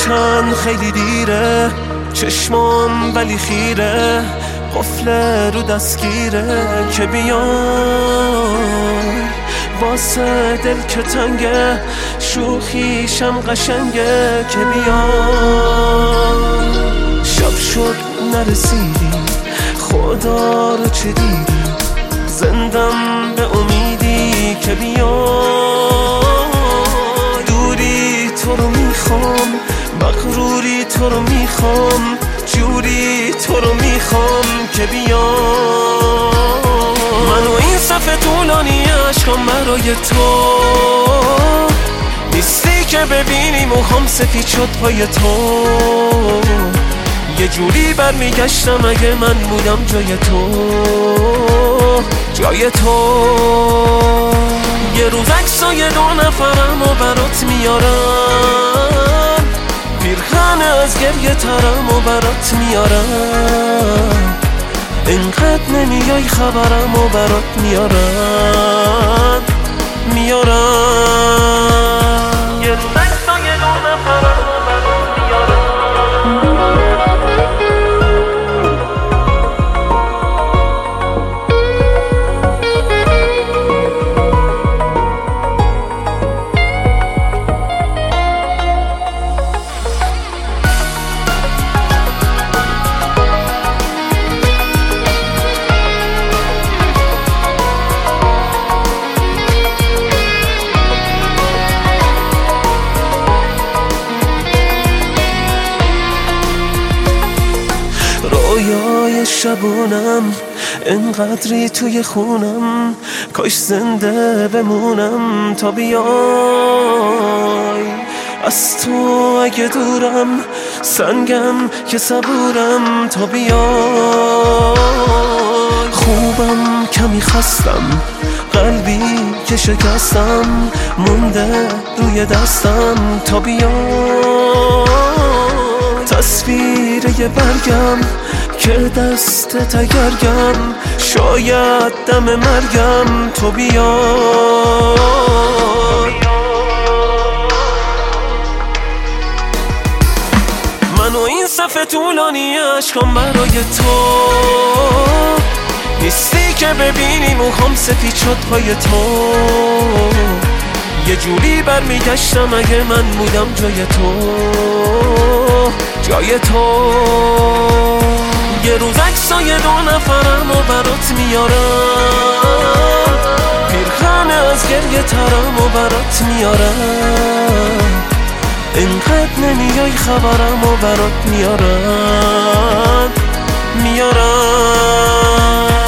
هرچند خیلی دیره، چشمام ولی خیره، قفل رو دستگیره که بیای واسه دل که تنگه، شوخیشم قشنگه که بیای. شب شد نرسیدی، خدا رو چه دیدی، زندم به امیدی که بیای. دوری تو رو میخوام، مغروری تو رو میخوام، جوری تو رو میخوام که بیای. منو این صفحه طولانی عشقم برای تو نیستی که ببینی موهام سفید شد پای تو. یه جوری برمیگشتم اگه من بودم جای تو، جای تو. یه روز عکسای 2 نفرم و برات میارم، پیرهن از گریه ترم و برات میارم. اینقدر نمیای خبرم و برات میارم. یه روز عکسای 2 نفرم و برات میارم. رویای شبونم انقدری توی خونم، کاش زنده بمونم تا بیای. از تو اگه دورم سنگم که صبورم تا بیای. خوبم کمی خستم، قلبی که شکستم مونده روی دستم تا بیای. تصویر یه برگم که دست تگرگم، شاید دم مرگم تو بیای. منو این صفحه طولانی عشقم برای تو نیستی که ببینی موهام سفید شد پای تو. یه جوری برمیگشتم اگه من بودم جای تو، جای تو. یه روز عکسای 2 نفرم و برات میارم، پیرهن از گریه ترم و برات میارم. اینقدر نمیای خبرم و برات میارم.